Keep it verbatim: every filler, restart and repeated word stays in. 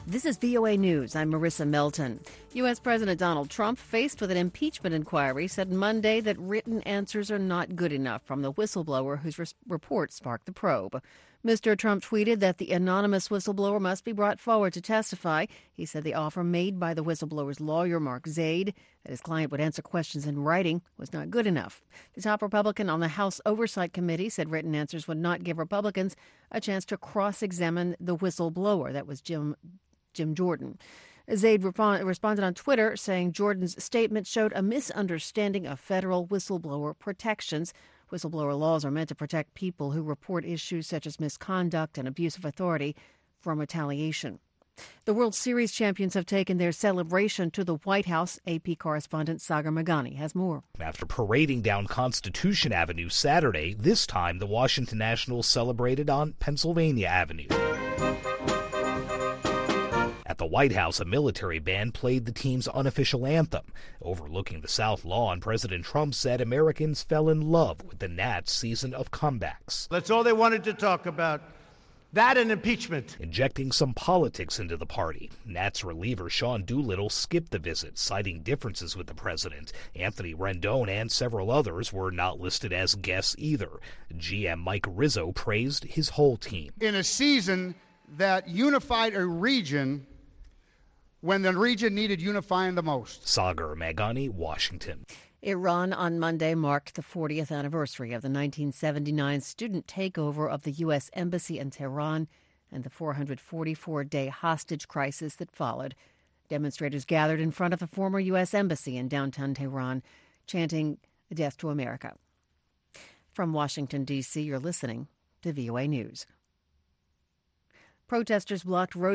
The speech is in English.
This is V O A News. I'm Marissa Melton. U S. President Donald Trump, faced with an impeachment inquiry, said Monday that written answers are not good enough from the whistleblower whose res- report sparked the probe. Mister Trump tweeted that the anonymous whistleblower must be brought forward to testify. He said the offer made by the whistleblower's lawyer, Mark Zaid, that his client would answer questions in writing, was not good enough. The top Republican on the House Oversight Committee said written answers would not give Republicans a chance to cross-examine the whistleblower. That was Jim Jim Jordan. Zaid rep- responded on Twitter saying Jordan's statement showed a misunderstanding of federal whistleblower protections. Whistleblower laws are meant to protect people who report issues such as misconduct and abuse of authority from retaliation. The World Series champions have taken their celebration to the White House. A P correspondent Sagar Meghani has more. After parading down Constitution Avenue Saturday, this time the Washington Nationals celebrated on Pennsylvania Avenue. At the White House, a military band played the team's unofficial anthem. Overlooking the South Lawn, President Trump said Americans fell in love with the Nats' season of comebacks. That's all they wanted to talk about. That and impeachment. Injecting some politics into the party. Nats reliever Sean Doolittle skipped the visit, citing differences with the president. Anthony Rendon and several others were not listed as guests either. G M Mike Rizzo praised his whole team. In a season that unified a region when the region needed unifying the most. Sagar Meghani, Washington. Iran on Monday marked the fortieth anniversary of the nineteen seventy-nine student takeover of the U S. Embassy in Tehran and the four hundred forty-four day hostage crisis that followed. Demonstrators gathered in front of the former U S. Embassy in downtown Tehran, chanting "Death to America." From Washington, D C, you're listening to V O A News. Protesters blocked roads